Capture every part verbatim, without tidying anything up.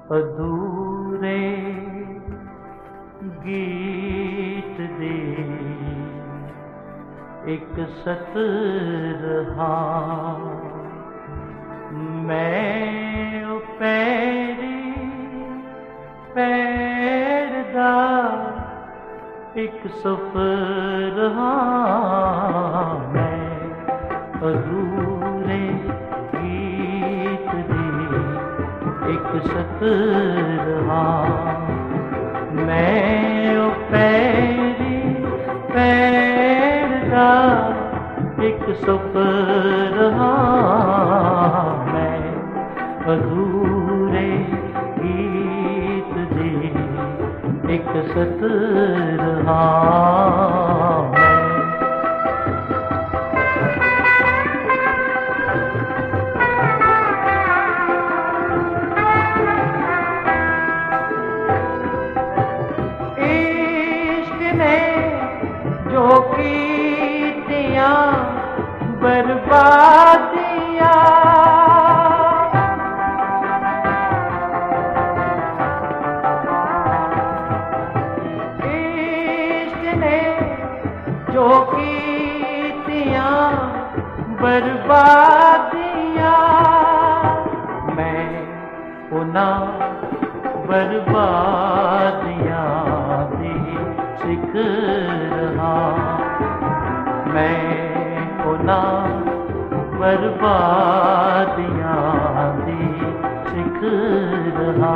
अधूरे गीत दे एक सतरहा मैं ओ पैरी पैर दा एक सफर हाँ मैं अधूरे गीत दे एक सतरहा मैं ओ पैरी पैर दा एक सफर हाँ मैं अधूरे गीत दे एक सतरहा जो कीतियां बर्बादियां इश्क ने जो कीतियां बर्बादियां मैं उन्हां बर्बादियां दी सिख रहा मैं उन्हां बर्बादियां दी सिख रहा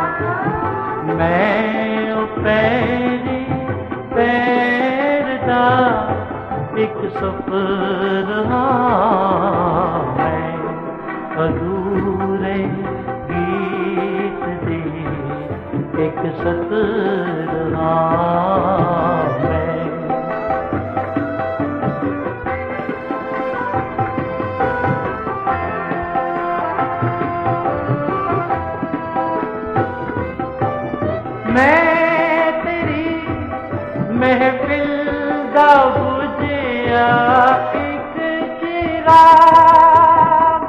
मैं ओ पैरी पैर दा एक सफर हाँ मैं अधूरे गीत दे एक सतरहा मैं तेरी महफिल दा बुझिया एक चिराग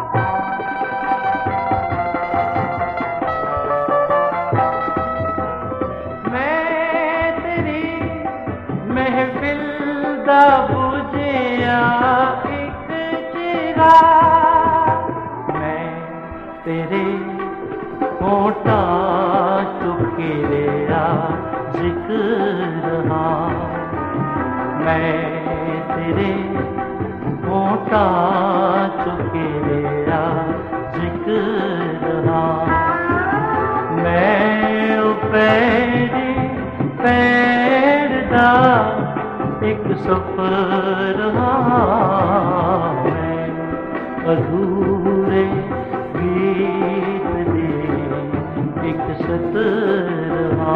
मैं तेरी महफिल दा बुझिया एक चिराग मैं तेरे होठा चुके रेया जिक्र हाँ मैं तेरे होठा चुके रेया जिक्र हाँ मैं ओ पैरी पैर दा एक सफर हाँ मैं अधूरे गीत दे एक सतरहा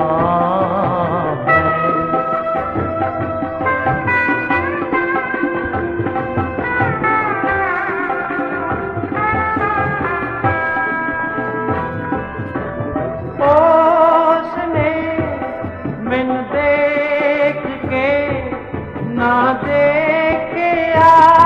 उसने मैनू देख के ना देखे आ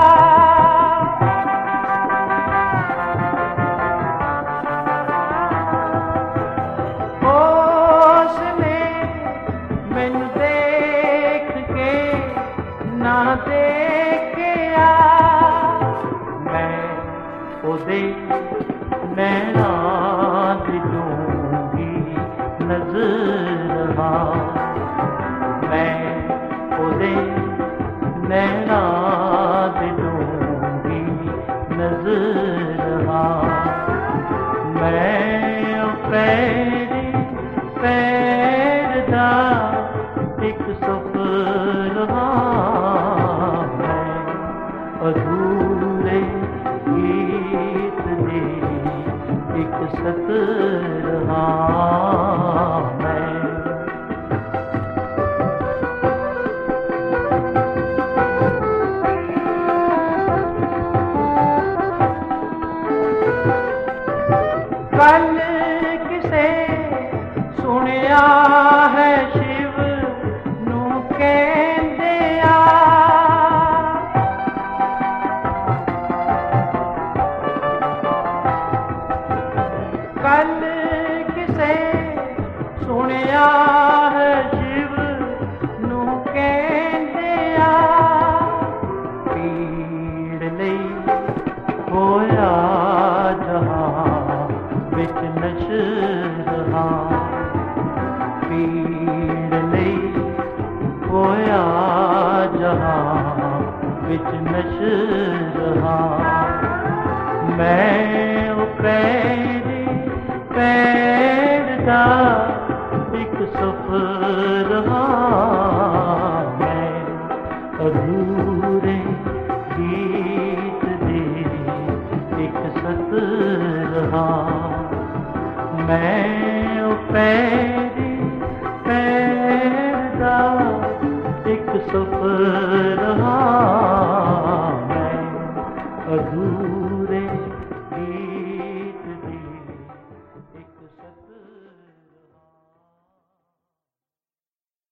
ना देखिया मैं ओदे नैना दी दूंगी नजर हाँ मैं ओदे नैना दी दूंगी नजर हाँ मैं ओ पैरी पैर दा एक सफर हाँ मैं अधूरे गीत दे एक सतरहा मैं कल किसे सुनिया है शिव नू कहंदे आ कल किसे सुनिया है शिव नू कहंदिया पीड़ लई होया जहां विच नशरा पीड़ लई होया जहां विच नशरा मैं ओ पैरी पैर दा एक सफर हाँ मैं अधूरे गीत दे एक सतर हाँ मैं ओ पैरी पैर दा एक सफर